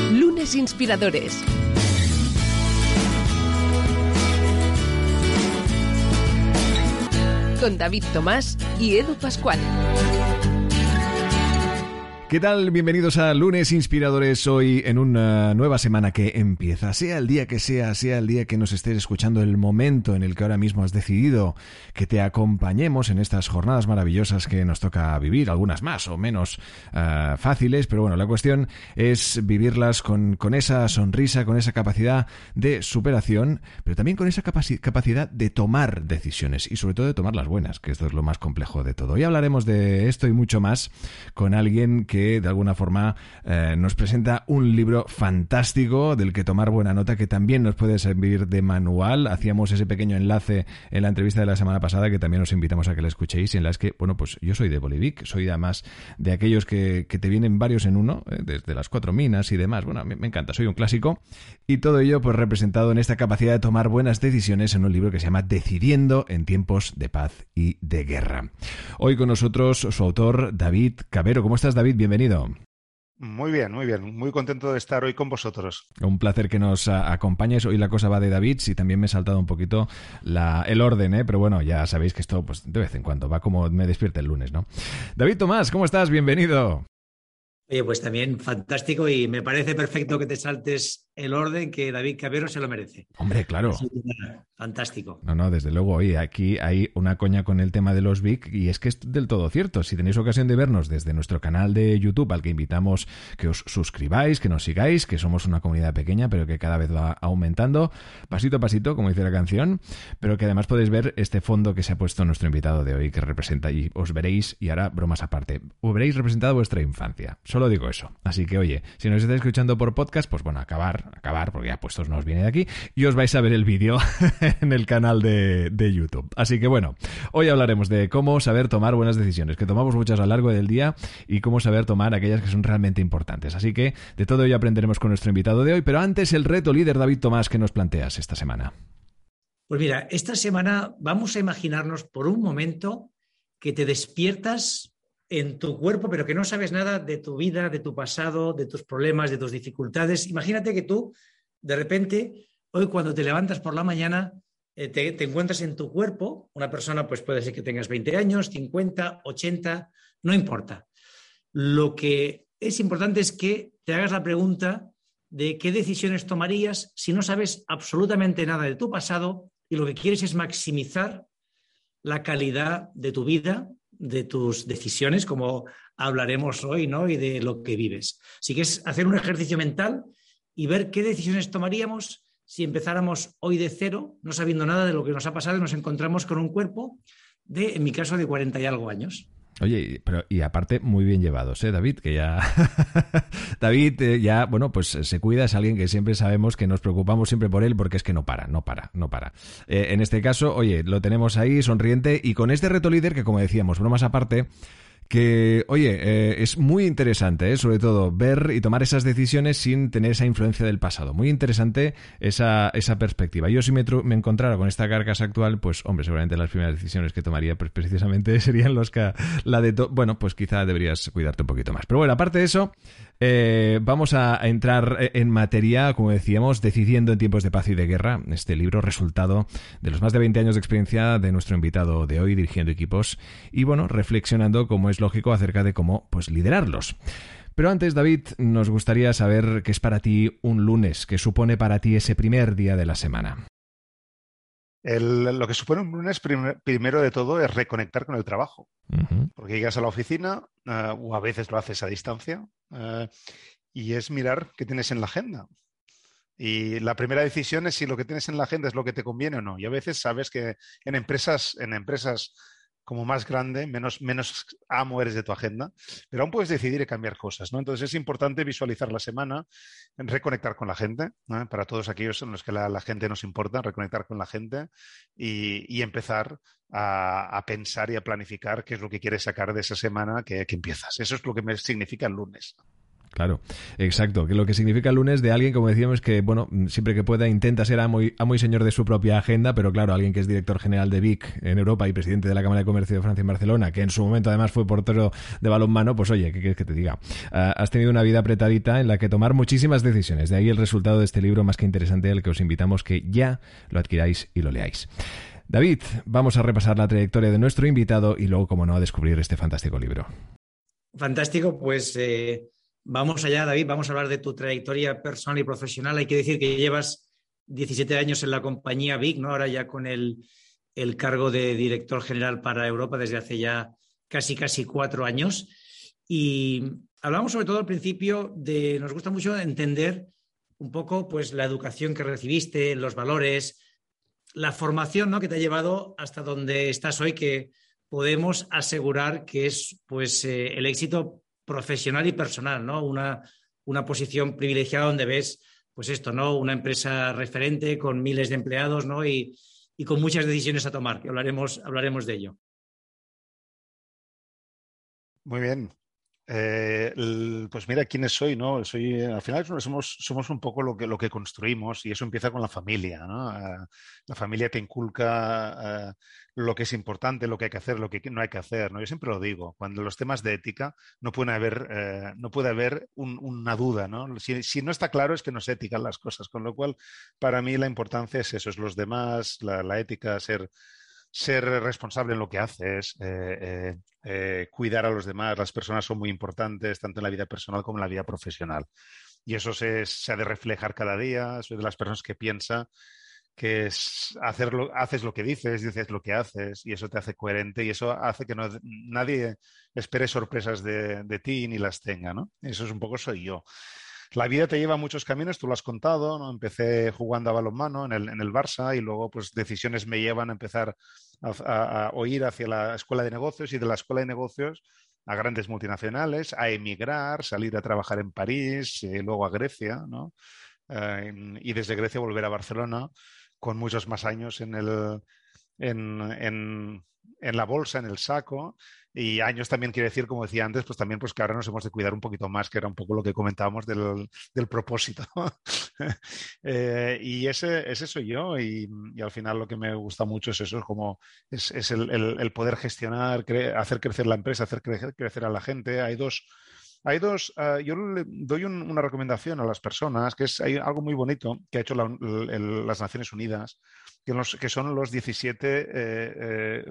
Lunes Inspiradores. Con David Tomás y Edu Pascual. ¿Qué tal? Bienvenidos a Lunes Inspiradores, hoy en una nueva semana que empieza. Sea el día que sea el día que nos estés escuchando, el momento en el que ahora mismo has decidido que te acompañemos en estas jornadas maravillosas que nos toca vivir, algunas más o menos fáciles, pero bueno, la cuestión es vivirlas con esa sonrisa, con esa capacidad de superación, pero también con esa capacidad de tomar decisiones y sobre todo de tomar las buenas, que esto es lo más complejo de todo. Hoy hablaremos de esto y mucho más con alguien que de alguna forma nos presenta un libro fantástico del que tomar buena nota, que también nos puede servir de manual. Hacíamos ese pequeño enlace en la entrevista de la semana pasada que también os invitamos a que la escuchéis, en la que, bueno, pues yo soy de Bolivic, soy además de aquellos que te vienen varios en uno, desde las 4 minas y demás. Bueno, me encanta, soy un clásico y todo ello pues representado en esta capacidad de tomar buenas decisiones en un libro que se llama Decidiendo en tiempos de paz y de guerra. Hoy con nosotros su autor, David Cabero. ¿Cómo estás, David? Bienvenido. Muy bien, muy bien. Muy contento de estar hoy con vosotros. Un placer que nos acompañes. Hoy la cosa va de David, sí, también me he saltado un poquito el orden, pero bueno, ya sabéis que esto pues de vez en cuando va como me despierta el lunes, ¿no? David Tomás, ¿cómo estás? Bienvenido. Oye, pues también fantástico y me parece perfecto que te saltes el orden, que David Cabero se lo merece. Hombre, claro. Sí, fantástico. No, desde luego. Oye, aquí hay una coña con el tema de los VIC y es que es del todo cierto. Si tenéis ocasión de vernos desde nuestro canal de YouTube, al que invitamos que os suscribáis, que nos sigáis, que somos una comunidad pequeña, pero que cada vez va aumentando, pasito a pasito, como dice la canción, pero que además podéis ver este fondo que se ha puesto nuestro invitado de hoy, que representa, y os veréis, y ahora bromas aparte, os veréis representado vuestra infancia. Solo digo eso. Así que, oye, si nos estáis escuchando por podcast, pues bueno, acabar, porque ya puestos nos viene de aquí, y os vais a ver el vídeo en el canal de YouTube. Así que bueno, hoy hablaremos de cómo saber tomar buenas decisiones, que tomamos muchas a lo largo del día, y cómo saber tomar aquellas que son realmente importantes. Así que de todo ello aprenderemos con nuestro invitado de hoy, pero antes el reto líder, David Tomás, que nos planteas esta semana. Pues mira, esta semana vamos a imaginarnos por un momento que te despiertas en tu cuerpo, pero que no sabes nada de tu vida, de tu pasado, de tus problemas, de tus dificultades. Imagínate que tú, de repente, hoy cuando te levantas por la mañana, te encuentras en tu cuerpo, una persona pues puede ser que tengas 20 años, 50, 80, no importa. Lo que es importante es que te hagas la pregunta de qué decisiones tomarías si no sabes absolutamente nada de tu pasado y lo que quieres es maximizar la calidad de tu vida, de tus decisiones, como hablaremos hoy, ¿no? Y de lo que vives. Así que es hacer un ejercicio mental y ver qué decisiones tomaríamos si empezáramos hoy de cero, no sabiendo nada de lo que nos ha pasado y nos encontramos con un cuerpo de, en mi caso, de 40 y algo años. Oye, pero y aparte muy bien llevados, David, que ya David ya, bueno, pues se cuida, es alguien que siempre sabemos que nos preocupamos siempre por él porque es que no para. En este caso, oye, lo tenemos ahí sonriente y con este reto líder que, como decíamos, bromas aparte, que, oye, es muy interesante, sobre todo, ver y tomar esas decisiones sin tener esa influencia del pasado. Muy interesante esa perspectiva. Yo si me encontrara con esta carcasa actual, pues, hombre, seguramente las primeras decisiones que tomaría pues, precisamente serían bueno, pues quizá deberías cuidarte un poquito más. Pero bueno, aparte de eso, vamos a entrar en materia, como decíamos, Decidiendo en tiempos de paz y de guerra, este libro resultado de los más de 20 años de experiencia de nuestro invitado de hoy dirigiendo equipos y, bueno, reflexionando como es lógico acerca de cómo pues liderarlos. Pero antes, David, nos gustaría saber qué es para ti un lunes, qué supone para ti ese primer día de la semana. Lo que supone un lunes, primero de todo, es reconectar con el trabajo. Uh-huh. Porque llegas a la oficina, o a veces lo haces a distancia, y es mirar qué tienes en la agenda. Y la primera decisión es si lo que tienes en la agenda es lo que te conviene o no. Y a veces sabes que en empresas como más grande, menos amo eres de tu agenda, pero aún puedes decidir y cambiar cosas, ¿no? Entonces es importante visualizar la semana, reconectar con la gente, ¿no? Para todos aquellos en los que la gente nos importa, reconectar con la gente y empezar a pensar y a planificar qué es lo que quieres sacar de esa semana que empiezas. Eso es lo que me significa el lunes. Claro, exacto. Que lo que significa el lunes de alguien, como decíamos, que, bueno, siempre que pueda intenta ser amo y señor de su propia agenda, pero claro, alguien que es director general de Vic en Europa y presidente de la Cámara de Comercio de Francia en Barcelona, que en su momento además fue portero de balonmano, pues oye, ¿qué quieres que te diga? Has tenido una vida apretadita en la que tomar muchísimas decisiones. De ahí el resultado de este libro más que interesante, al que os invitamos que ya lo adquiráis y lo leáis. David, vamos a repasar la trayectoria de nuestro invitado y luego, como no, a descubrir este fantástico libro. Fantástico, pues vamos allá, David, vamos a hablar de tu trayectoria personal y profesional. Hay que decir que llevas 17 años en la compañía Vic, ¿no? Ahora ya con el cargo de director general para Europa desde hace ya casi 4 años. Y hablamos sobre todo al principio nos gusta mucho entender un poco pues la educación que recibiste, los valores, la formación, ¿no?, que te ha llevado hasta donde estás hoy, que podemos asegurar que es pues el éxito profesional y personal, ¿no? Una posición privilegiada donde ves pues esto, ¿no? Una empresa referente con miles de empleados, ¿no? Y con muchas decisiones a tomar, que hablaremos de ello. Muy bien. Pues mira quiénes soy, ¿no? Al final somos un poco lo que construimos, y eso empieza con la familia, ¿no? La familia te inculca lo que es importante, lo que hay que hacer, lo que no hay que hacer, ¿no? Yo siempre lo digo, cuando los temas de ética no puede haber una duda, ¿no? Si no está claro es que no es ética las cosas, con lo cual para mí la importancia es eso, es los demás, la ética, ser responsable en lo que haces, cuidar a los demás. Las personas son muy importantes, tanto en la vida personal como en la vida profesional. Y eso se ha de reflejar cada día. Soy de las personas que piensa que haces lo que dices lo que haces, y eso te hace coherente, y eso hace que nadie espere sorpresas de ti ni las tenga, ¿no? Eso es un poco soy yo. La vida te lleva a muchos caminos, tú lo has contado, ¿no? Empecé jugando a balonmano en el Barça, y luego pues decisiones me llevan a empezar a ir hacia la escuela de negocios, y de la escuela de negocios a grandes multinacionales, a emigrar, salir a trabajar en París, luego a Grecia, ¿no? Y desde Grecia volver a Barcelona con muchos más años en la bolsa, en el saco, y años también quiere decir, como decía antes, pues también pues que ahora nos hemos de cuidar un poquito más, que era un poco lo que comentábamos del propósito. Y ese soy yo, y al final lo que me gusta mucho es eso, es el poder gestionar, hacer crecer la empresa, hacer crecer a la gente. Hay dos, yo le doy una recomendación a las personas, hay algo muy bonito que ha hecho las Naciones Unidas, que son los 17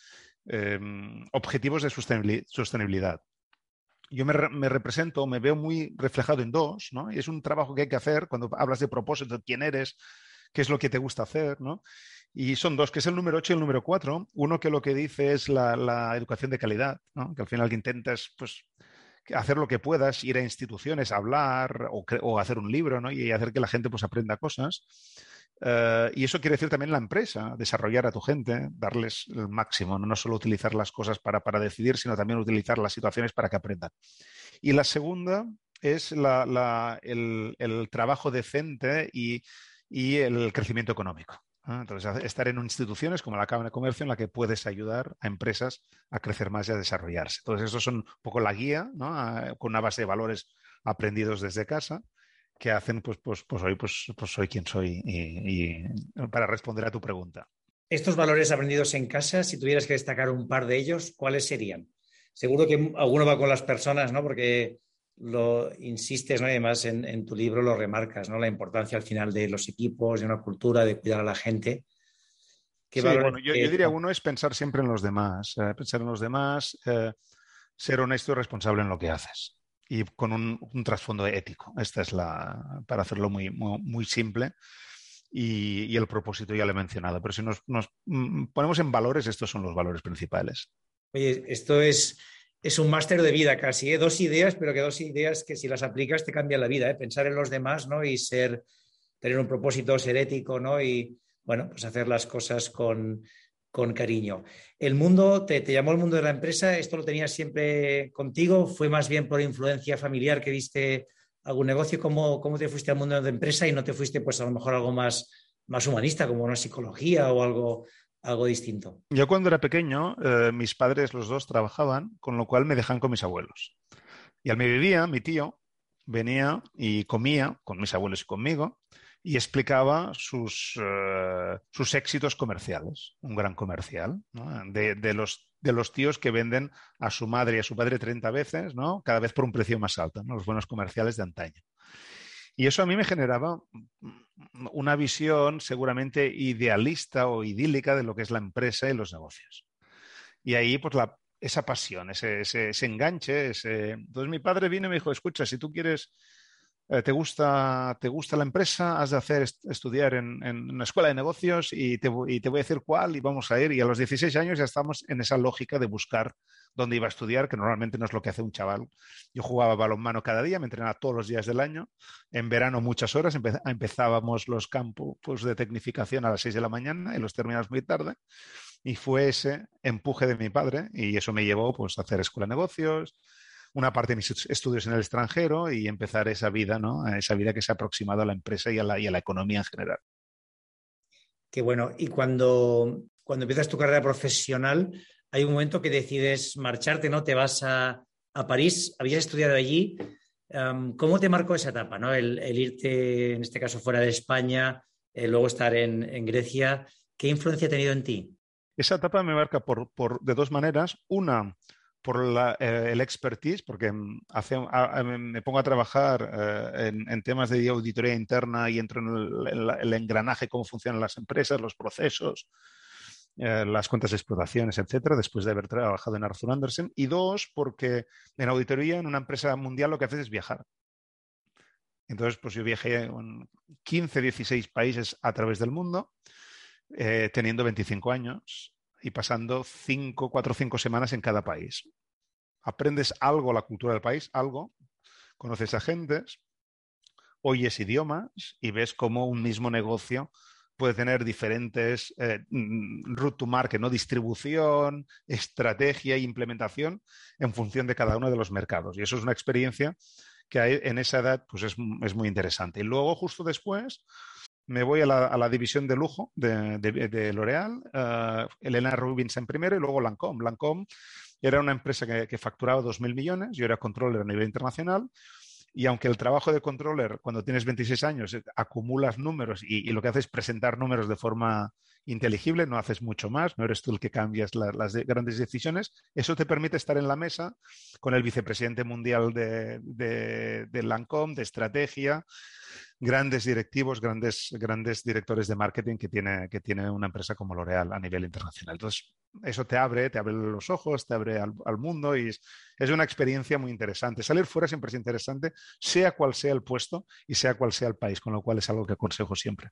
objetivos de sostenibilidad. Yo me represento, me veo muy reflejado en dos, ¿no? Y es un trabajo que hay que hacer cuando hablas de propósito, quién eres, qué es lo que te gusta hacer, ¿no? Y son dos, que es el número 8 y el número 4. Uno que lo que dice es la educación de calidad, ¿no? Que al final lo que intentas, pues, hacer lo que puedas, ir a instituciones, hablar o hacer un libro, ¿no? Y hacer que la gente pues aprenda cosas. Y eso quiere decir también la empresa, desarrollar a tu gente, darles el máximo, no solo utilizar las cosas para decidir, sino también utilizar las situaciones para que aprendan. Y la segunda es el trabajo decente y el crecimiento económico. Entonces, estar en instituciones como la Cámara de Comercio, en la que puedes ayudar a empresas a crecer más y a desarrollarse. Entonces, esos son un poco la guía, ¿no? Con una base de valores aprendidos desde casa, que hacen pues hoy soy quien soy, y para responder a tu pregunta. Estos valores aprendidos en casa, si tuvieras que destacar un par de ellos, ¿cuáles serían? Seguro que alguno va con las personas, ¿no? Porque lo insistes, ¿no? Y además en tu libro lo remarcas, ¿no? La importancia al final de los equipos, de una cultura, de cuidar a la gente. Sí, bueno, yo diría uno es pensar siempre en los demás, pensar en los demás, ser honesto y responsable en lo que haces, y con un trasfondo ético. Esta es para hacerlo muy, muy, muy simple, y el propósito ya lo he mencionado, pero si nos ponemos en valores, estos son los valores principales. Oye, esto es un máster de vida casi, ¿eh? 2 ideas, pero que 2 ideas que si las aplicas te cambian la vida, ¿eh? Pensar en los demás, ¿no? Y tener un propósito, ser ético, ¿no? Y, bueno, pues hacer las cosas con cariño. ¿El mundo, te llamó el mundo de la empresa? ¿Esto lo tenías siempre contigo? ¿Fue más bien por influencia familiar que viste algún negocio? ¿Cómo te fuiste al mundo de empresa y no te fuiste, pues a lo mejor algo más humanista, como una psicología o algo distinto? Yo cuando era pequeño, mis padres los dos trabajaban, con lo cual me dejan con mis abuelos. Y al mediodía, mi tío venía y comía con mis abuelos y conmigo y explicaba sus éxitos comerciales, un gran comercial, ¿no? De los tíos que venden a su madre y a su padre 30 veces, ¿no? Cada vez por un precio más alto, ¿no? Los buenos comerciales de antaño. Y eso a mí me generaba una visión seguramente idealista o idílica de lo que es la empresa y los negocios. Y ahí, pues, esa pasión, ese enganche. Entonces mi padre vino y me dijo, escucha, si tú quieres, te gusta la empresa, has de estudiar en una escuela de negocios y te voy a decir cuál y vamos a ir. Y a los 16 años ya estamos en esa lógica de buscar dónde iba a estudiar, que normalmente no es lo que hace un chaval. Yo jugaba balonmano cada día, me entrenaba todos los días del año. En verano muchas horas, empezábamos los campos de tecnificación a las 6 de la mañana y los terminamos muy tarde. Y fue ese empuje de mi padre y eso me llevó, pues, a hacer escuela de negocios, una parte de mis estudios en el extranjero y empezar esa vida, ¿no? Esa vida que se ha aproximado a la empresa y a la economía en general. Qué bueno. Y cuando empiezas tu carrera profesional, hay un momento que decides marcharte, ¿no? Te vas a París, habías estudiado allí. ¿Cómo te marcó esa etapa, ¿no? El irte, en este caso, fuera de España, luego estar en Grecia. ¿Qué influencia ha tenido en ti? Esa etapa me marca de dos maneras. Una, por el expertise, porque me pongo a trabajar en temas de auditoría interna y entro en el engranaje, cómo funcionan las empresas, los procesos, las cuentas de explotaciones, etcétera, después de haber trabajado en Arthur Andersen. Y dos, porque en auditoría, en una empresa mundial, lo que haces es viajar. Entonces, pues yo viajé en 15, 16 países a través del mundo, teniendo 25 años y pasando 4 o 5 semanas en cada país. Aprendes algo, la cultura del país, algo, conoces a gentes, oyes idiomas y ves cómo un mismo negocio puede tener diferentes route to market, ¿no? Distribución, estrategia e implementación en función de cada uno de los mercados. Y eso es una experiencia que en esa edad, pues, es muy interesante. Y luego, justo después, me voy a la división de lujo de L'Oréal, Helena Rubinstein primero y luego Lancôme. Lancôme era una empresa que facturaba 2.000 millones, yo era controller a nivel internacional y aunque el trabajo de controller cuando tienes 26 años acumulas números y lo que haces es presentar números de forma inteligible, no haces mucho más, no eres tú el que cambias las grandes decisiones, eso te permite estar en la mesa con el vicepresidente mundial de Lancôme, de estrategia, grandes directivos, grandes directores de marketing que tiene una empresa como L'Oréal a nivel internacional. Entonces, eso te abre los ojos, te abre al mundo y es una experiencia muy interesante. Salir fuera siempre es interesante, sea cual sea el puesto y sea cual sea el país, con lo cual es algo que aconsejo siempre.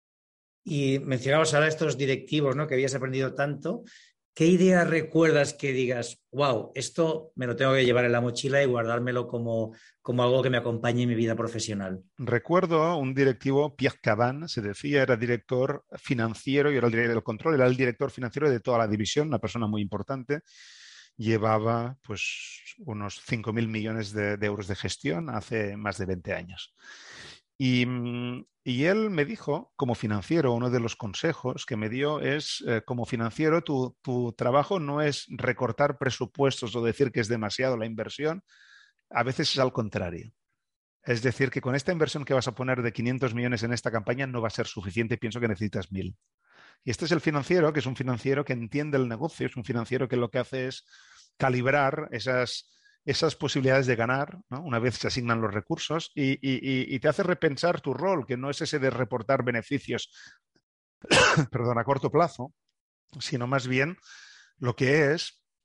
Y mencionabas ahora estos directivos, ¿no? Que habías aprendido tanto. ¿Qué idea recuerdas que digas, wow, esto me lo tengo que llevar en la mochila y guardármelo como algo que me acompañe en mi vida profesional? Recuerdo un directivo, Pierre Caban, se decía, era director financiero, yo era el director del control, era el director financiero de toda la división, una persona muy importante. Llevaba, pues, unos 5.000 millones de euros de gestión hace más de 20 años. Y él me dijo, como financiero, uno de los consejos que me dio es, como financiero, tu trabajo no es recortar presupuestos o decir que es demasiado la inversión, a veces es al contrario. Es decir, que con esta inversión que vas a poner de 500 millones en esta campaña no va a ser suficiente, pienso que necesitas 1.000. Y este es el financiero, que es un financiero que entiende el negocio, es un financiero que lo que hace es calibrar esas posibilidades de ganar, ¿no? Una vez se asignan los recursos y te hace repensar tu rol, que no es ese de reportar beneficios perdón, a corto plazo, sino más bien lo que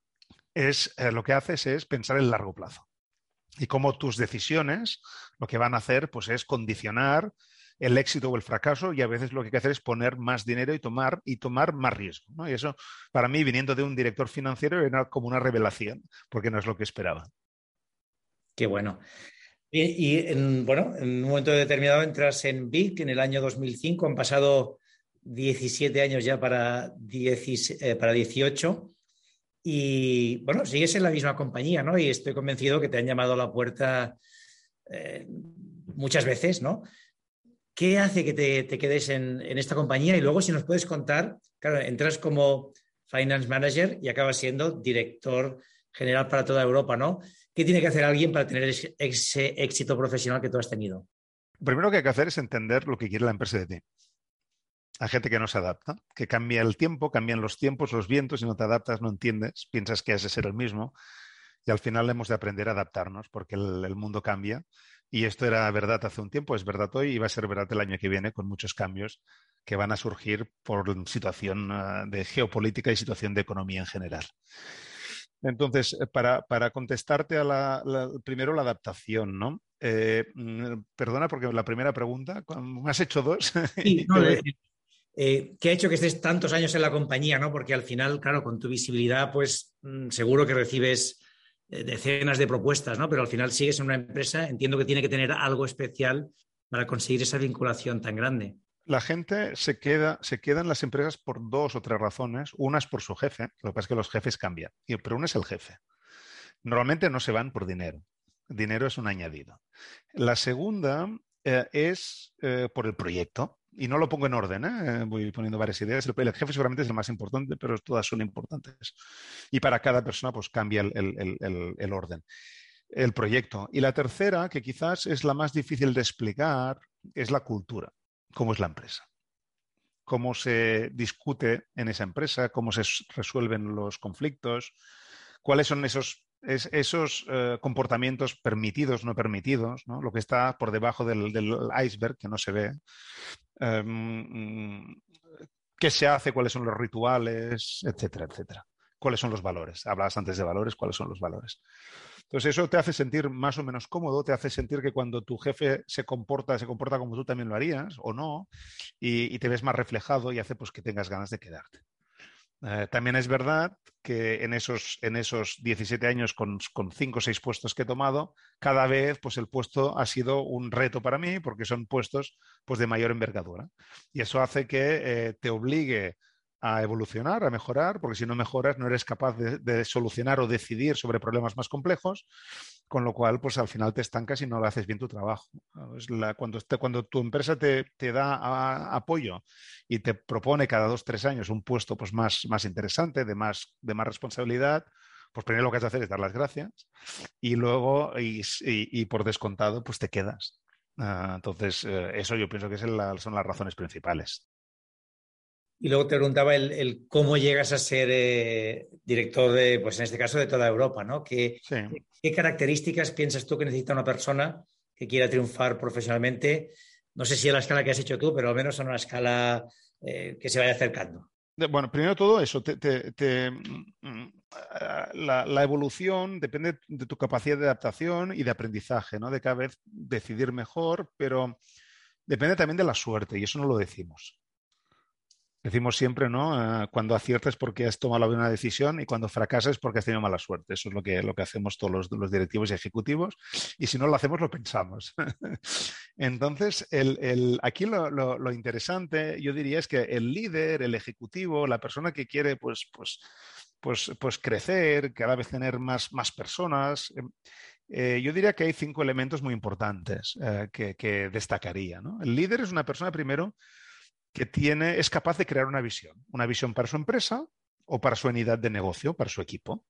lo que haces es pensar en largo plazo. Y cómo tus decisiones lo que van a hacer, pues, es condicionar el éxito o el fracaso y a veces lo que hay que hacer es poner más dinero y tomar más riesgo, ¿no? Y eso, para mí, viniendo de un director financiero, era como una revelación, porque no es lo que esperaba. Qué bueno. Y en un momento determinado entras en BIC en el año 2005, han pasado 17 años ya para 18 y, bueno, sigues en la misma compañía, ¿no? Y estoy convencido que te han llamado a la puerta muchas veces, ¿no? ¿Qué hace que te quedes en esta compañía? Y luego, si nos puedes contar, claro, entras como Finance Manager y acabas siendo director general para toda Europa, ¿no? ¿Qué tiene que hacer alguien para tener ese éxito profesional que tú has tenido? Lo primero que hay que hacer es entender lo que quiere la empresa de ti. Hay gente que no se adapta, que cambia el tiempo, cambian los tiempos, los vientos, y no te adaptas, no entiendes, piensas que has de ser el mismo, y al final hemos de aprender a adaptarnos porque el mundo cambia, y esto era verdad hace un tiempo, es verdad hoy y va a ser verdad el año que viene, con muchos cambios que van a surgir por situación de geopolítica y situación de economía en general. Entonces, para contestarte a primero la adaptación, ¿no? Perdona, porque la primera pregunta, me has hecho dos. Sí, no, ¿qué ha hecho que estés tantos años en la compañía, ¿no? Porque al final, claro, con tu visibilidad, pues seguro que recibes decenas de propuestas, ¿no? Pero al final sigues en una empresa, entiendo que tiene que tener algo especial para conseguir esa vinculación tan grande. La gente se queda en las empresas por 2 o 3 razones. Una es por su jefe, lo que pasa es que los jefes cambian, pero uno es el jefe. Normalmente no se van por dinero. Dinero es un añadido. La segunda es por el proyecto. Y no lo pongo en orden, voy poniendo varias ideas. El jefe seguramente es el más importante, pero todas son importantes. Y para cada persona pues cambia el orden. El proyecto. Y la tercera, que quizás es la más difícil de explicar, es la cultura. ¿Cómo es la empresa? ¿Cómo se discute en esa empresa? ¿Cómo se resuelven los conflictos? ¿Cuáles son esos comportamientos permitidos, no permitidos, ¿no? Lo que está por debajo del iceberg, que no se ve. ¿Qué se hace? ¿Cuáles son los rituales? Etcétera, etcétera. ¿Cuáles son los valores? Hablabas antes de valores. ¿Cuáles son los valores? Entonces eso te hace sentir más o menos cómodo, te hace sentir que cuando tu jefe se comporta como tú también lo harías o no, y te ves más reflejado y hace pues que tengas ganas de quedarte. También es verdad que en esos 17 años con 5 o 6 puestos que he tomado, cada vez pues el puesto ha sido un reto para mí porque son puestos pues de mayor envergadura. Y eso hace que te obligue a evolucionar, a mejorar, porque si no mejoras no eres capaz de solucionar o decidir sobre problemas más complejos, con lo cual pues al final te estancas y no haces bien tu trabajo. Cuando tu empresa te da apoyo y te propone cada 2 o 3 años un puesto pues más interesante, de más responsabilidad, pues primero lo que has de hacer es dar las gracias y luego, y por descontado, pues te quedas. Entonces, eso yo pienso que son las razones principales. Y luego te preguntaba el cómo llegas a ser director de, pues en este caso, de toda Europa, ¿no? ¿Qué características piensas tú que necesita una persona que quiera triunfar profesionalmente? No sé si a la escala que has hecho tú, pero al menos a una escala que se vaya acercando. Bueno, primero todo eso, la evolución depende de tu capacidad de adaptación y de aprendizaje, ¿no? De cada vez decidir mejor, pero depende también de la suerte y eso no lo decimos. Decimos siempre, ¿no? Cuando aciertas porque has tomado una decisión y cuando fracasas porque has tenido mala suerte. Eso es lo que hacemos todos los directivos y ejecutivos. Y si no lo hacemos, lo pensamos. Entonces, aquí lo interesante, yo diría, es que el líder, el ejecutivo, la persona que quiere pues crecer, cada vez tener más personas, yo diría que hay 5 elementos muy importantes que destacaría, ¿no? El líder es una persona, primero, que es capaz de crear una visión para su empresa o para su unidad de negocio, para su equipo.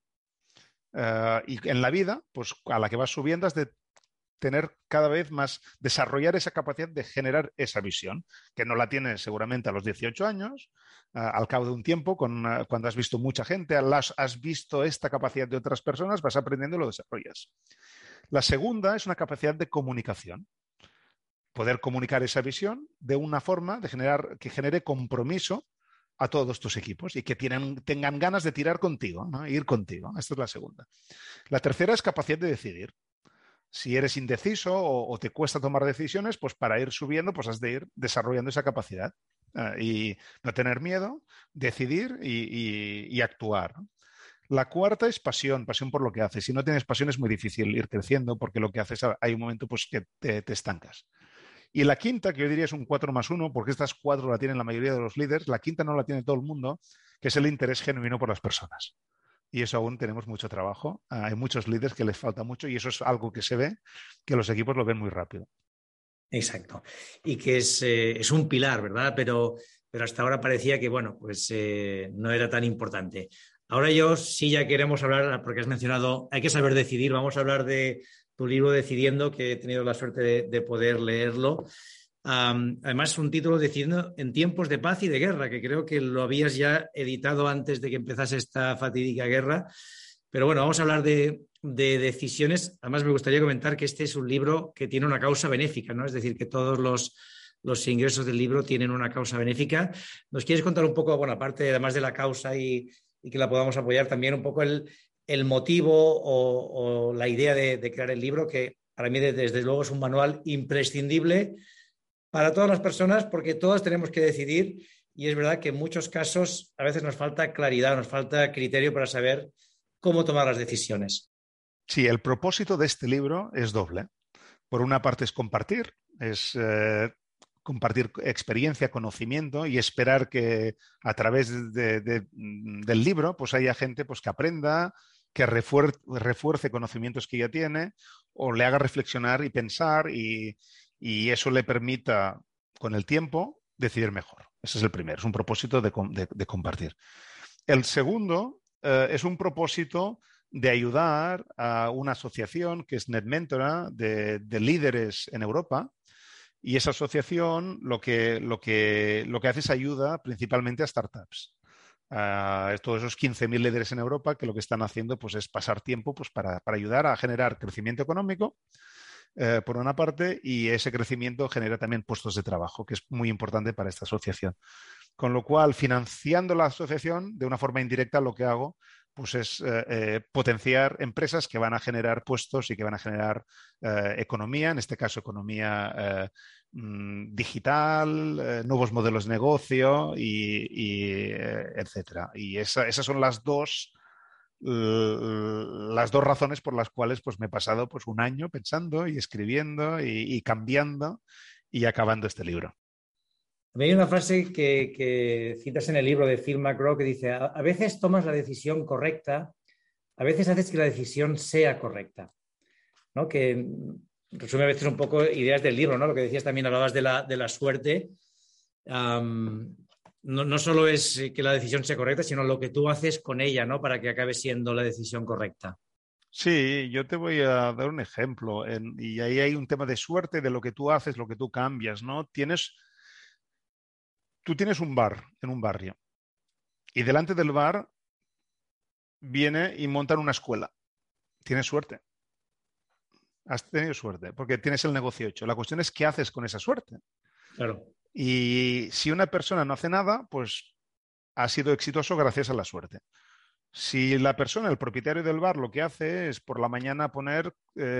Y en la vida, pues a la que vas subiendo, has de tener cada vez más, desarrollar esa capacidad de generar esa visión, que no la tienes seguramente a los 18 años, al cabo de un tiempo, cuando has visto mucha gente, has visto esta capacidad de otras personas, vas aprendiendo y lo desarrollas. La segunda es una capacidad de comunicación. Poder comunicar esa visión de una forma que genere compromiso a todos tus equipos y que tengan ganas de tirar contigo, ¿no? Ir contigo. Esta es la segunda. La tercera es capacidad de decidir. Si eres indeciso o te cuesta tomar decisiones, pues para ir subiendo, pues has de ir desarrollando esa capacidad y no tener miedo, decidir y actuar, ¿no? La cuarta es pasión por lo que haces. Si no tienes pasión es muy difícil ir creciendo porque lo que haces hay un momento pues que te estancas. Y la quinta, que yo diría es un 4+1, porque estas 4 la tienen la mayoría de los líderes, la quinta no la tiene todo el mundo, que es el interés genuino por las personas. Y eso aún tenemos mucho trabajo. Hay muchos líderes que les falta mucho y eso es algo que se ve, que los equipos lo ven muy rápido. Exacto. Y que es un pilar, ¿verdad? Pero hasta ahora parecía que, bueno, pues no era tan importante. Ahora yo sí ya queremos hablar, porque has mencionado, hay que saber decidir, vamos a hablar de tu libro Decidiendo, que he tenido la suerte de poder leerlo. Además, es un título Decidiendo en tiempos de paz y de guerra, que creo que lo habías ya editado antes de que empezase esta fatídica guerra. Pero bueno, vamos a hablar de decisiones. Además, me gustaría comentar que este es un libro que tiene una causa benéfica, ¿no? Es decir, que todos los ingresos del libro tienen una causa benéfica. ¿Nos quieres contar un poco, bueno, aparte además de la causa y que la podamos apoyar, también un poco el motivo o la idea de crear el libro, que para mí desde luego es un manual imprescindible para todas las personas, porque todas tenemos que decidir, y es verdad que en muchos casos a veces nos falta claridad, nos falta criterio para saber cómo tomar las decisiones. Sí, el propósito de este libro es doble. Por una parte es compartir, compartir experiencia, conocimiento, y esperar que a través del libro pues haya gente pues, que aprenda, que refuerce conocimientos que ya tiene o le haga reflexionar y pensar y eso le permita con el tiempo decidir mejor. Ese es el primero, es un propósito de compartir. El segundo es un propósito de ayudar a una asociación que es NetMentora de líderes en Europa. Y esa asociación lo que hace es ayuda principalmente a startups. Todos esos 15.000 líderes en Europa que lo que están haciendo pues, es pasar tiempo pues, para ayudar a generar crecimiento económico, por una parte, y ese crecimiento genera también puestos de trabajo, que es muy importante para esta asociación. Con lo cual, financiando la asociación, de una forma indirecta, lo que hago pues es potenciar empresas que van a generar puestos y que van a generar economía, en este caso economía digital, nuevos modelos de negocio, etcétera. Y esas son las dos razones por las cuales pues, me he pasado pues, un año pensando y escribiendo y cambiando y acabando este libro. Hay una frase que citas en el libro de Phil McGraw que dice: a veces tomas la decisión correcta, a veces haces que la decisión sea correcta, ¿no? Que resume a veces un poco ideas del libro, ¿no? Lo que decías también, hablabas de la suerte. No solo es que la decisión sea correcta, sino lo que tú haces con ella, ¿no? Para que acabe siendo la decisión correcta. Sí, yo te voy a dar un ejemplo. Y ahí hay un tema de suerte, de lo que tú haces, lo que tú cambias, ¿no? Tú tienes un bar en un barrio y delante del bar viene y montan una escuela. Tienes suerte. Has tenido suerte porque tienes el negocio hecho. La cuestión es qué haces con esa suerte. Claro. Y si una persona no hace nada, pues ha sido exitoso gracias a la suerte. Si la persona, el propietario del bar, lo que hace es por la mañana poner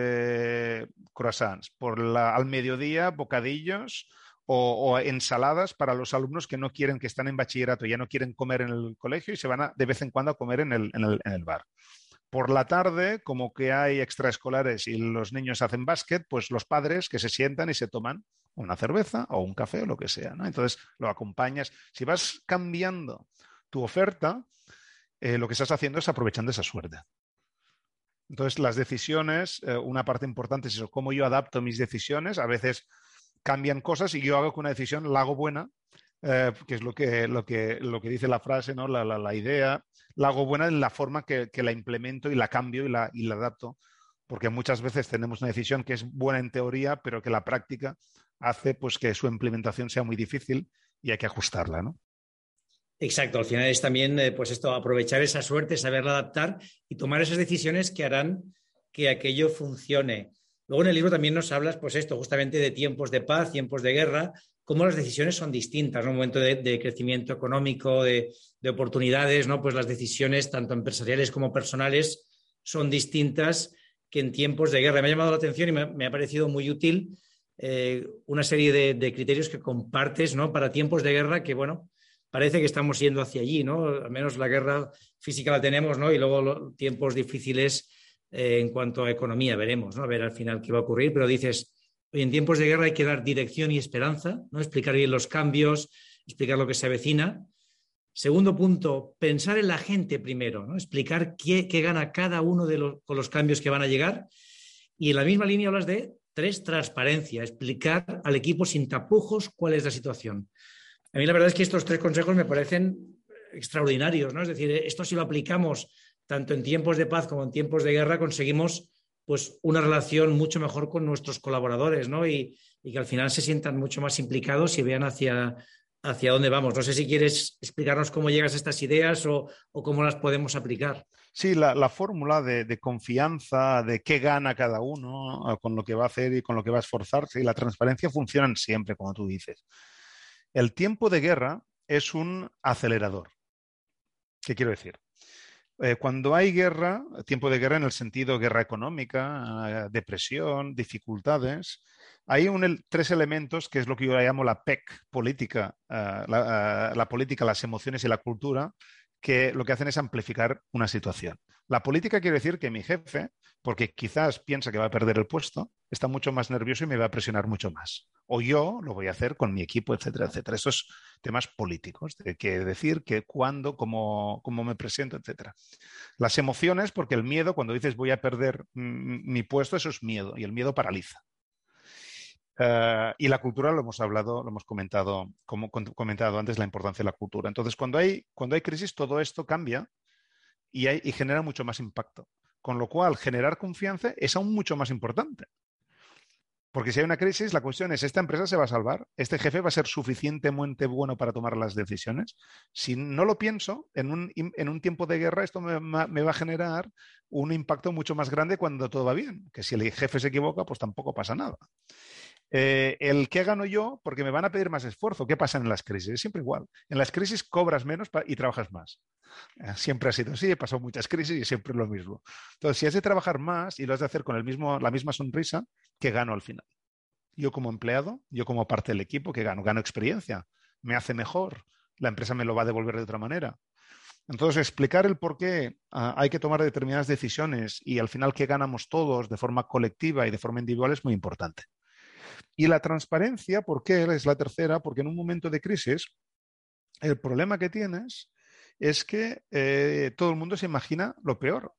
croissants, al mediodía bocadillos o ensaladas para los alumnos que no quieren, que están en bachillerato, ya no quieren comer en el colegio y se van de vez en cuando a comer en el bar. Por la tarde, como que hay extraescolares y los niños hacen básquet, pues los padres que se sientan y se toman una cerveza o un café o lo que sea, ¿no? Entonces lo acompañas. Si vas cambiando tu oferta, lo que estás haciendo es aprovechando esa suerte. Entonces las decisiones, una parte importante es eso, cómo yo adapto mis decisiones. A veces cambian cosas y yo hago que una decisión la hago buena, que es lo que dice la frase, ¿no? La idea, la hago buena en la forma que la implemento y la cambio y la adapto, porque muchas veces tenemos una decisión que es buena en teoría, pero que la práctica hace pues, que su implementación sea muy difícil y hay que ajustarla, ¿no? Exacto, al final es también pues esto, aprovechar esa suerte, saberla adaptar y tomar esas decisiones que harán que aquello funcione. Luego en el libro también nos hablas, pues esto, justamente de tiempos de paz, tiempos de guerra, cómo las decisiones son distintas, ¿no? Un momento de crecimiento económico, de oportunidades, ¿no? Pues las decisiones, tanto empresariales como personales, son distintas que en tiempos de guerra. Me ha llamado la atención y me ha parecido muy útil una serie de criterios que compartes, ¿no? Para tiempos de guerra que, bueno, parece que estamos yendo hacia allí, ¿no? Al menos la guerra física la tenemos, ¿no? Y luego los tiempos difíciles en cuanto a economía veremos, ¿no? A ver al final qué va a ocurrir, pero dices, oye, en tiempos de guerra hay que dar dirección y esperanza, ¿no? Explicar bien los cambios, explicar lo que se avecina. Segundo punto, pensar en la gente primero, ¿no? Explicar qué gana cada uno con los cambios que van a llegar. Y en la misma línea hablas de 3, transparencia, explicar al equipo sin tapujos cuál es la situación. A mí la verdad es que estos 3 consejos me parecen extraordinarios, ¿no? Es decir, esto si lo aplicamos tanto en tiempos de paz como en tiempos de guerra, conseguimos pues una relación mucho mejor con nuestros colaboradores, ¿no? Y que al final se sientan mucho más implicados y vean hacia dónde vamos. No sé si quieres explicarnos cómo llegas a estas ideas o cómo las podemos aplicar. Sí, la fórmula de confianza, de qué gana cada uno con lo que va a hacer y con lo que va a esforzarse, y la transparencia funcionan siempre, como tú dices. El tiempo de guerra es un acelerador. ¿Qué quiero decir? Cuando hay guerra, tiempo de guerra en el sentido guerra económica, depresión, dificultades, hay tres elementos que es lo que yo llamo la PEC política, la política, las emociones y la cultura, que lo que hacen es amplificar una situación. La política quiere decir que mi jefe, porque quizás piensa que va a perder el puesto, está mucho más nervioso y me va a presionar mucho más. O yo lo voy a hacer con mi equipo, etcétera, etcétera. Estos temas políticos, de qué decir, qué, cuándo, cómo me presento, etcétera. Las emociones, porque el miedo, cuando dices voy a perder mi puesto, eso es miedo, y el miedo paraliza. Y la cultura lo hemos hablado, lo hemos comentado, como comentado antes, la importancia de la cultura. Entonces, cuando hay crisis, todo esto cambia y genera mucho más impacto. Con lo cual, generar confianza es aún mucho más importante. Porque si hay una crisis, la cuestión es, ¿esta empresa se va a salvar? ¿Este jefe va a ser suficientemente bueno para tomar las decisiones? Si no lo pienso, en un tiempo de guerra esto me va a generar un impacto mucho más grande cuando todo va bien. Que si el jefe se equivoca, pues tampoco pasa nada. El qué gano yo, porque me van a pedir más esfuerzo. ¿Qué pasa en las crisis? Es siempre igual. En las crisis cobras menos y trabajas más. Siempre ha sido así, he pasado muchas crisis y siempre es lo mismo. Entonces, si has de trabajar más y lo has de hacer con la misma sonrisa, ¿qué gano al final? Yo como empleado, yo como parte del equipo, ¿qué gano? Gano experiencia, me hace mejor, la empresa me lo va a devolver de otra manera. Entonces, explicar el por qué hay que tomar determinadas decisiones y al final qué ganamos todos de forma colectiva y de forma individual es muy importante. Y la transparencia, ¿por qué? Es la tercera, porque en un momento de crisis, el problema que tienes es que todo el mundo se imagina lo peor,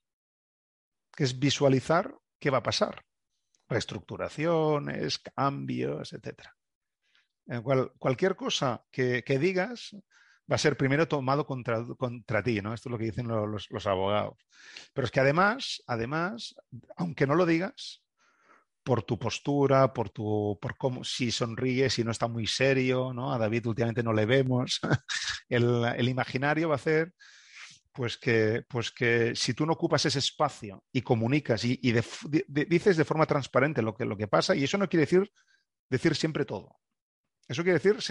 que es visualizar qué va a pasar. Reestructuraciones, cambios, etc. Cualquier cosa que digas va a ser primero tomado contra ti, ¿no? Esto es lo que dicen los abogados. Pero es que además, aunque no lo digas, por tu postura, por cómo, si sonríe, si no está muy serio, ¿no? A David últimamente no le vemos. El imaginario va a hacer pues que si tú no ocupas ese espacio y comunicas y dices de forma transparente lo que pasa, y eso no quiere decir siempre todo. Eso quiere decir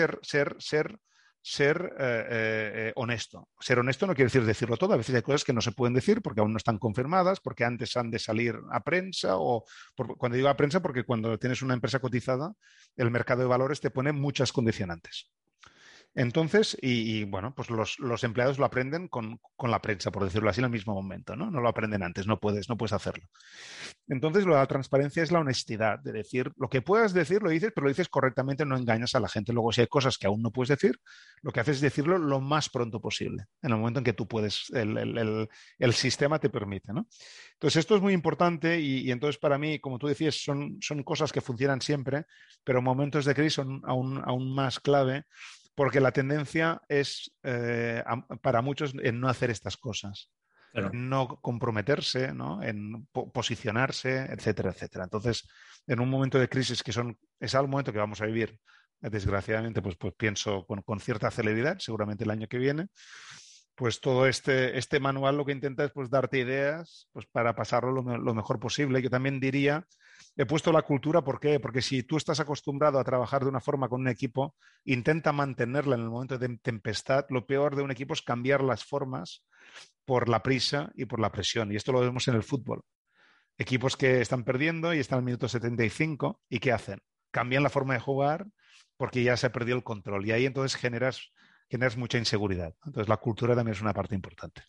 ser honesto. Ser honesto no quiere decir decirlo todo. A veces hay cosas que no se pueden decir porque aún no están confirmadas, porque antes han de salir a prensa cuando digo a prensa, porque cuando tienes una empresa cotizada, el mercado de valores te pone muchas condicionantes. Entonces, bueno, pues los empleados lo aprenden con la prensa, por decirlo así, en el mismo momento, ¿no? No lo aprenden antes, no puedes hacerlo. Entonces, la transparencia es la honestidad, de decir, lo que puedas decir, lo dices, pero lo dices correctamente, no engañas a la gente. Luego, si hay cosas que aún no puedes decir, lo que haces es decirlo lo más pronto posible, en el momento en que tú puedes, el sistema te permite, ¿no? Entonces, esto es muy importante y entonces para mí, como tú decías, son cosas que funcionan siempre, pero momentos de crisis son aún más clave, porque la tendencia es, para muchos, en no hacer estas cosas, claro, en no comprometerse, ¿no? En posicionarse, etcétera, etcétera. Entonces, en un momento de crisis es algo momento que vamos a vivir, desgraciadamente, pues pienso con cierta celeridad, seguramente el año que viene, pues todo este manual lo que intenta es pues darte ideas pues para pasarlo lo mejor posible. Yo también diría, he puesto la cultura, ¿por qué? Porque si tú estás acostumbrado a trabajar de una forma con un equipo, intenta mantenerla en el momento de tempestad. Lo peor de un equipo es cambiar las formas por la prisa y por la presión. Y esto lo vemos en el fútbol. Equipos que están perdiendo y están al minuto 75, ¿y qué hacen? Cambian la forma de jugar porque ya se ha perdido el control. Y ahí entonces generas mucha inseguridad. Entonces, la cultura también es una parte importante.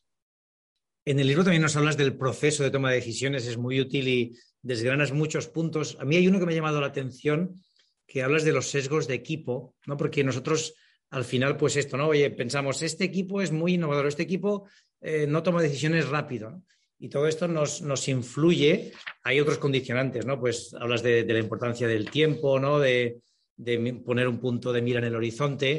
En el libro también nos hablas del proceso de toma de decisiones, es muy útil y desgranas muchos puntos. A mí hay uno que me ha llamado la atención, que hablas de los sesgos de equipo, ¿no? Porque nosotros al final, pues esto, ¿no? Oye, pensamos, este equipo es muy innovador, este equipo no toma decisiones rápido, ¿no? Y todo esto nos influye. Hay otros condicionantes, ¿no? Pues hablas de la importancia del tiempo, ¿no? De poner un punto de mira en el horizonte.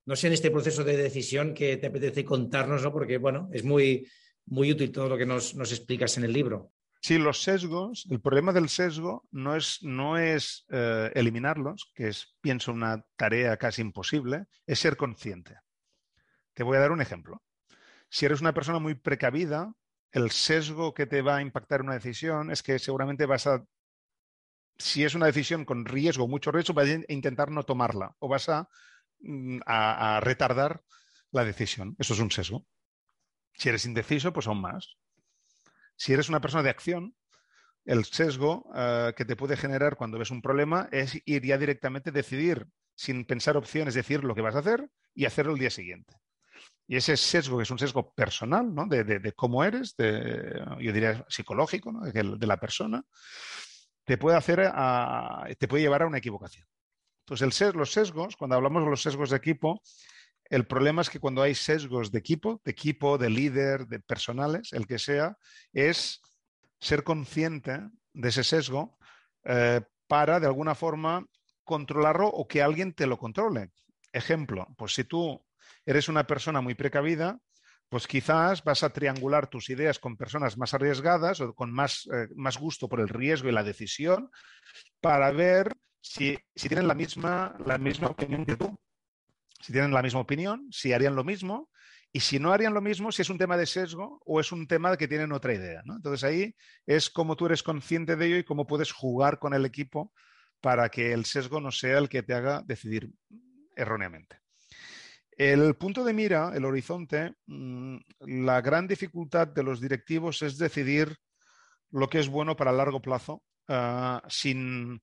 no sé en este proceso de decisión que te apetece contarnos, ¿no? Porque, bueno, es muy, muy útil todo lo que nos explicas en el libro. Sí, los sesgos, el problema del sesgo no es eliminarlos, que es, pienso, una tarea casi imposible, es ser consciente. Te voy a dar un ejemplo. Si eres una persona muy precavida, el sesgo que te va a impactar una decisión es que seguramente si es una decisión con riesgo, mucho riesgo, vas a intentar no tomarla o vas a retardar la decisión. Eso es un sesgo. Si eres indeciso, pues aún más. Si eres una persona de acción, el sesgo que te puede generar cuando ves un problema es ir ya directamente a decidir, sin pensar opciones, decir lo que vas a hacer y hacerlo el día siguiente. Y ese sesgo, que es un sesgo personal, ¿no? de cómo eres, yo diría psicológico, ¿no? de la persona, te puede llevar a una equivocación. Entonces, los sesgos, cuando hablamos de los sesgos de equipo, el problema es que cuando hay sesgos de equipo, de líder, de personales, el que sea, es ser consciente de ese sesgo para, de alguna forma, controlarlo o que alguien te lo controle. Ejemplo, pues si tú eres una persona muy precavida, pues quizás vas a triangular tus ideas con personas más arriesgadas o con más gusto por el riesgo y la decisión para ver si tienen la misma opinión que tú. Si tienen la misma opinión, si harían lo mismo, y si no harían lo mismo, si es un tema de sesgo o es un tema de que tienen otra idea, ¿no? Entonces ahí es cómo tú eres consciente de ello y cómo puedes jugar con el equipo para que el sesgo no sea el que te haga decidir erróneamente. El punto de mira, el horizonte, la gran dificultad de los directivos es decidir lo que es bueno para el largo plazo sin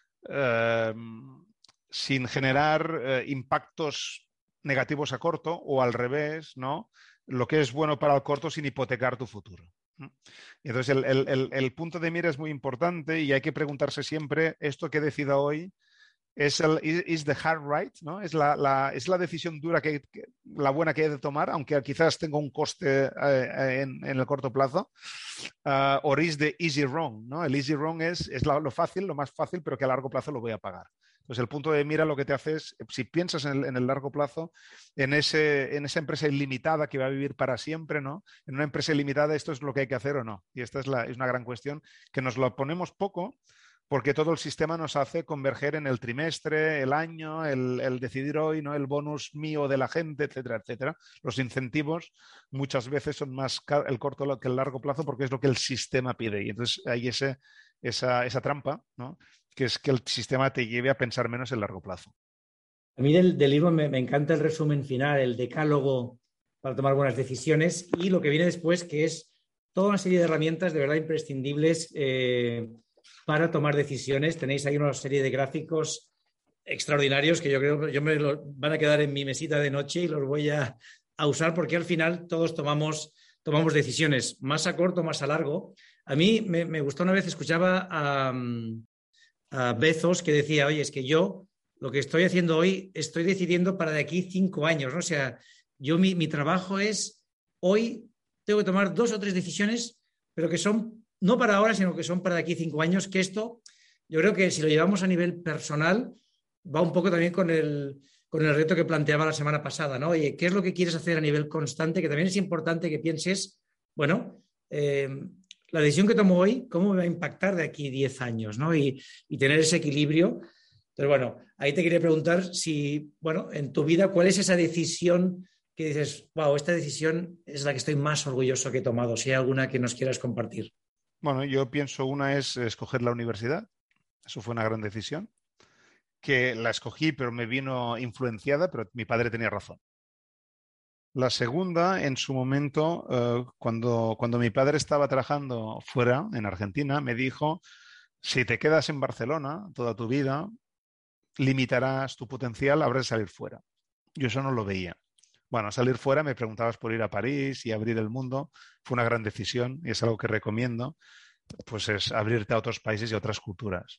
generar impactos negativos a corto o al revés, ¿no? Lo que es bueno para el corto sin hipotecar tu futuro. Entonces, el punto de mira es muy importante y hay que preguntarse siempre, ¿esto que decida hoy is the hard right, ¿no? Es la decisión dura, la buena que he de tomar, aunque quizás tenga un coste en el corto plazo, or is the easy wrong, ¿no? El easy wrong es lo fácil, lo más fácil, pero que a largo plazo lo voy a pagar. Entonces, el punto de mira lo que te hace es, si piensas en el largo plazo, en esa empresa ilimitada que va a vivir para siempre, ¿no? En una empresa ilimitada, ¿esto es lo que hay que hacer o no? Y esta es una gran cuestión que nos lo ponemos poco, porque todo el sistema nos hace converger en el trimestre, el año, el decidir hoy, ¿no? El bonus mío de la gente, etcétera, etcétera. Los incentivos muchas veces son más el corto que el largo plazo porque es lo que el sistema pide. Y entonces hay esa trampa, ¿no? Que es que el sistema te lleve a pensar menos en largo plazo. A mí del libro me encanta el resumen final, el decálogo para tomar buenas decisiones y lo que viene después, que es toda una serie de herramientas de verdad imprescindibles para tomar decisiones. Tenéis ahí una serie de gráficos extraordinarios que yo creo que van a quedar en mi mesita de noche y los voy a usar porque al final todos tomamos decisiones, más a corto, más a largo. A mí me gustó una vez, escuchaba a Bezos que decía, oye, es que yo lo que estoy haciendo hoy estoy decidiendo para de aquí 5 años, ¿no? O sea, yo mi trabajo es, hoy tengo que tomar 2 o 3 decisiones, pero que son no para ahora, sino que son para de aquí 5 años, que esto, yo creo que si lo llevamos a nivel personal, va un poco también con el reto que planteaba la semana pasada, ¿no? Oye, ¿qué es lo que quieres hacer a nivel constante? Que también es importante que pienses, bueno, la decisión que tomo hoy, ¿cómo me va a impactar de aquí 10 años? ¿No? Y tener ese equilibrio. Entonces, bueno, ahí te quería preguntar si, bueno, en tu vida, ¿cuál es esa decisión que dices, wow, esta decisión es la que estoy más orgulloso que he tomado? Si hay alguna que nos quieras compartir. Bueno, yo pienso una es escoger la universidad. Eso fue una gran decisión. Que la escogí, pero me vino influenciada, pero mi padre tenía razón. La segunda, en su momento, cuando mi padre estaba trabajando fuera, en Argentina, me dijo, si te quedas en Barcelona toda tu vida, limitarás tu potencial a la hora de salir fuera. Yo eso no lo veía. Bueno, salir fuera, me preguntabas por ir a París y abrir el mundo, fue una gran decisión y es algo que recomiendo, pues es abrirte a otros países y a otras culturas.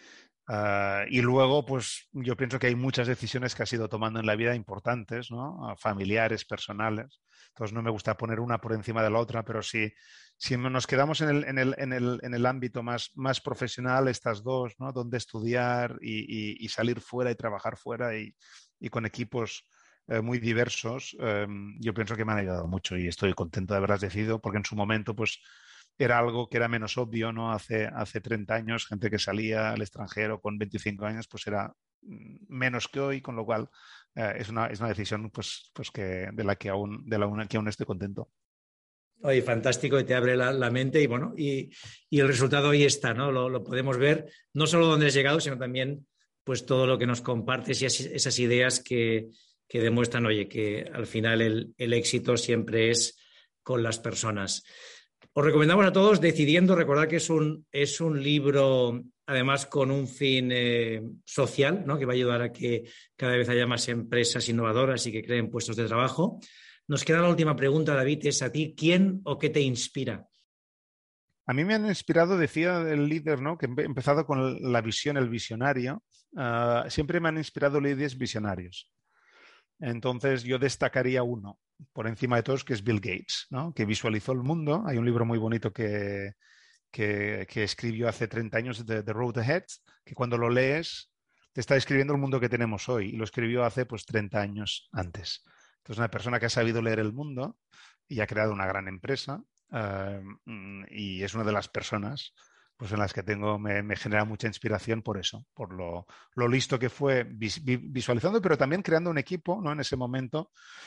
Y luego, pues yo pienso que hay muchas decisiones que has ido tomando en la vida importantes, ¿no? Familiares, personales. Entonces no me gusta poner una por encima de la otra, pero si nos quedamos en el ámbito más profesional, estas dos, ¿no? Donde estudiar y salir fuera y trabajar fuera y con equipos muy diversos, yo pienso que me han ayudado mucho y estoy contento de haberlas decidido, porque en su momento pues era algo que era menos obvio, ¿no? Hace 30 años, gente que salía al extranjero con 25 años, pues era menos que hoy, con lo cual es una decisión pues de la que aún estoy contento. Oye, fantástico, y te abre la mente y bueno, y el resultado ahí está, ¿no? Lo podemos ver, no solo dónde has llegado, sino también pues todo lo que nos compartes y esas ideas que demuestran, oye, que al final el éxito siempre es con las personas. Os recomendamos a todos Decidiendo, recordad que es un libro además con un fin social, ¿no? Que va a ayudar a que cada vez haya más empresas innovadoras y que creen puestos de trabajo. Nos queda la última pregunta, David, es a ti, ¿quién o qué te inspira? A mí me han inspirado, decía el líder, ¿no? Que he empezado con la visión, el visionario. Siempre me han inspirado líderes visionarios. Entonces yo destacaría uno por encima de todos, que es Bill Gates, ¿no? Que visualizó el mundo. Hay un libro muy bonito que escribió hace 30 años, The Road Ahead, que cuando lo lees te está describiendo el mundo que tenemos hoy, y lo escribió hace pues 30 años antes. Entonces, una persona que ha sabido leer el mundo y ha creado una gran empresa, y es una de las personas pues en las que me genera mucha inspiración por eso, por lo listo que fue visualizando, pero también creando un equipo, ¿no? En ese momento,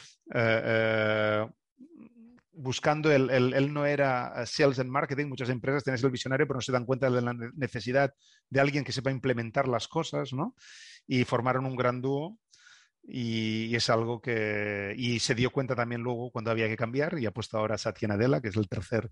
buscando, él no era sales and marketing, muchas empresas tienen el visionario, pero no se dan cuenta de la necesidad de alguien que sepa implementar las cosas, ¿no? Y formaron un gran dúo. Y es algo y se dio cuenta también luego cuando había que cambiar, y ha puesto ahora a Satya Nadella, que es el tercer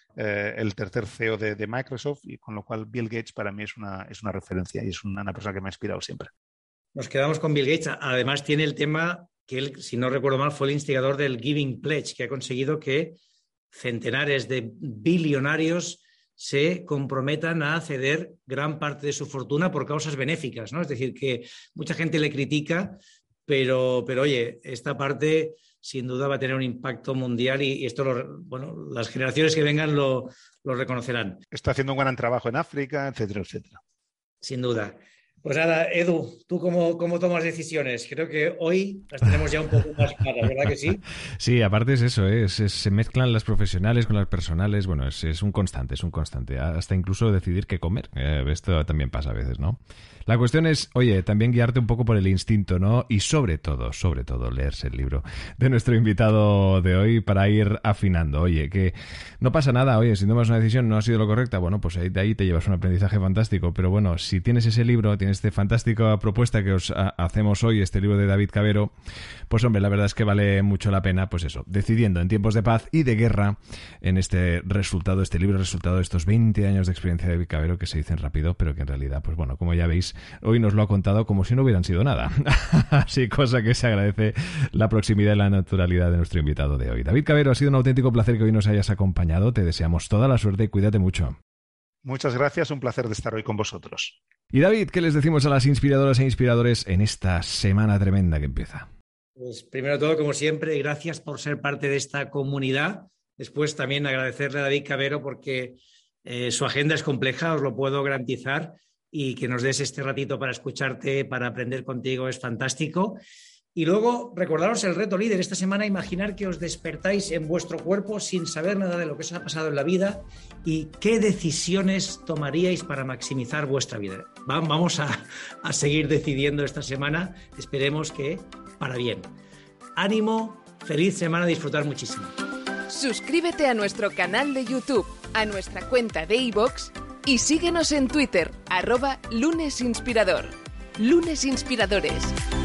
CEO de Microsoft, y con lo cual Bill Gates para mí es una referencia y es una persona que me ha inspirado siempre. Nos quedamos con Bill Gates. Además tiene el tema que él, si no recuerdo mal, fue el instigador del Giving Pledge, que ha conseguido que centenares de billonarios se comprometan a ceder gran parte de su fortuna por causas benéficas, ¿no? Es decir, que mucha gente le critica, pero oye, esta parte sin duda va a tener un impacto mundial y esto las generaciones que vengan lo reconocerán. Está haciendo un gran trabajo en África, etcétera, etcétera. Sin duda. Pues nada, Edu, ¿tú cómo tomas decisiones? Creo que hoy las tenemos ya un poco más claras, ¿verdad que sí? Sí, aparte es eso, se mezclan las profesionales con las personales, bueno, es un constante, hasta incluso decidir qué comer. Esto también pasa a veces, ¿no? La cuestión es, oye, también guiarte un poco por el instinto, ¿no? Y sobre todo, leerse el libro de nuestro invitado de hoy para ir afinando. Oye, que no pasa nada, oye, si tomas una decisión no ha sido lo correcta, bueno, pues de ahí te llevas un aprendizaje fantástico, pero bueno, si tienes ese libro, tienes esta fantástica propuesta que os hacemos hoy, este libro de David Cavero, pues hombre, la verdad es que vale mucho la pena, pues eso, decidiendo en tiempos de paz y de guerra, en este libro resultado de estos 20 años de experiencia de David Cavero, que se dicen rápido, pero que en realidad, pues bueno, como ya veis, hoy nos lo ha contado como si no hubieran sido nada. Así, cosa que se agradece la proximidad y la naturalidad de nuestro invitado de hoy. David Cavero, ha sido un auténtico placer que hoy nos hayas acompañado. Te deseamos toda la suerte y cuídate mucho. Muchas gracias, un placer de estar hoy con vosotros. Y David, ¿qué les decimos a las inspiradoras e inspiradores en esta semana tremenda que empieza? Pues primero de todo, como siempre, gracias por ser parte de esta comunidad. Después también agradecerle a David Cavero porque su agenda es compleja, os lo puedo garantizar, y que nos des este ratito para escucharte, para aprender contigo, es fantástico. Y luego, recordaros el reto líder. Esta semana, imaginar que os despertáis en vuestro cuerpo sin saber nada de lo que os ha pasado en la vida y qué decisiones tomaríais para maximizar vuestra vida. Vamos a seguir decidiendo esta semana. Esperemos que para bien. Ánimo, feliz semana, disfrutar muchísimo. Suscríbete a nuestro canal de YouTube, a nuestra cuenta de iVoox y síguenos en Twitter, @lunesinspirador. Lunes Inspiradores.